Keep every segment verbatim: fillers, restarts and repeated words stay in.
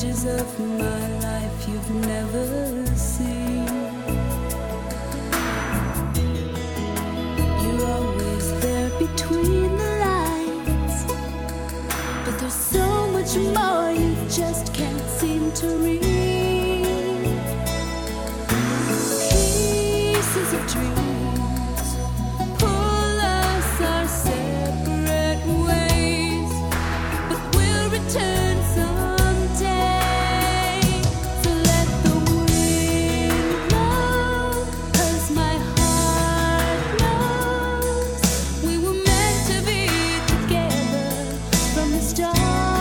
pages of my life you've never seen. You're always there between the lines, but there's so much more you just can't seem to read. Pieces of dreams pull us our separate ways, but we'll return someday. So let the wind blow, 'cause my heart knows we were meant to be together from the start.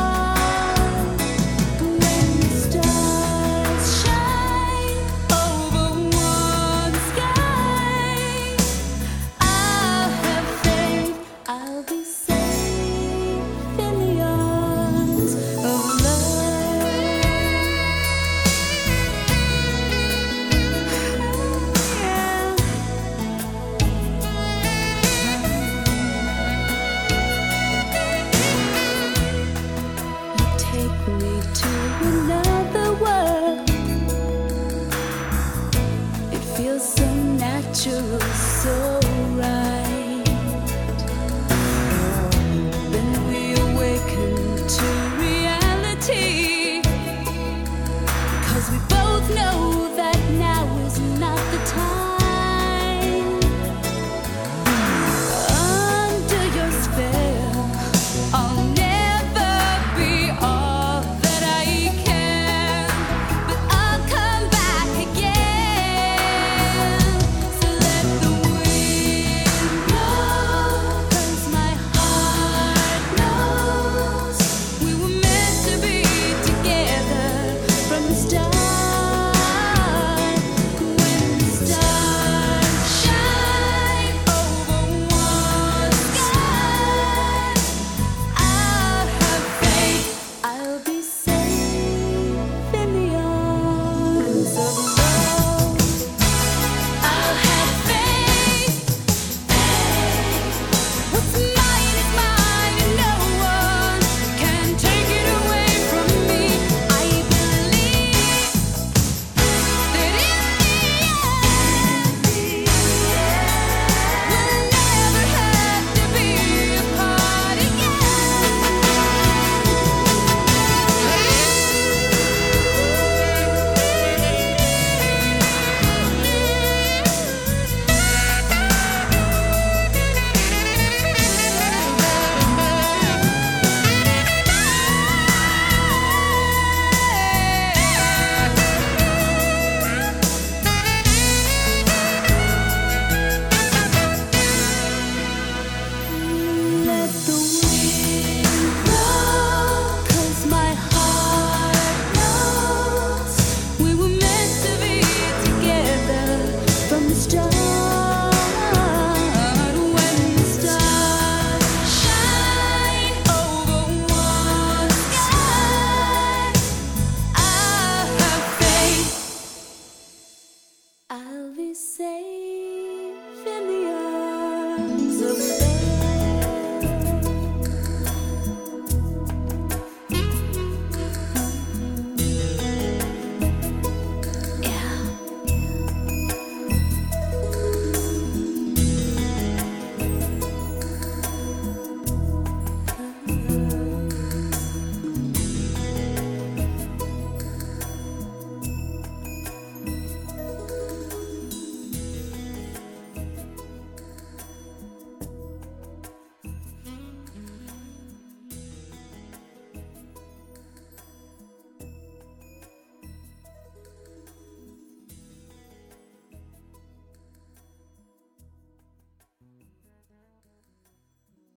When the stars shine over one sky, I'll have faith, I'll be safe in the arms of love. You take me to another world. It feels so natural, so right. Then we awaken to reality, 'cause we both know that now is not the time. Under your spell, I'll never be all that I can, but I'll come back again. So let the wind blow, 'cause my heart knows we were meant to be together from the start. When the stars shine over one sky, I'll have faith, I'll be safe in the arms of love. I'll have faith, what's mine is mine and no one can take it away from me. I believe that in the end, we'll never have to be apart Let the wind blow, 'cause my heart knows we were meant to be together from the start. When the stars shine over one sky, I'll have faith, I'll be safe in the arms of love.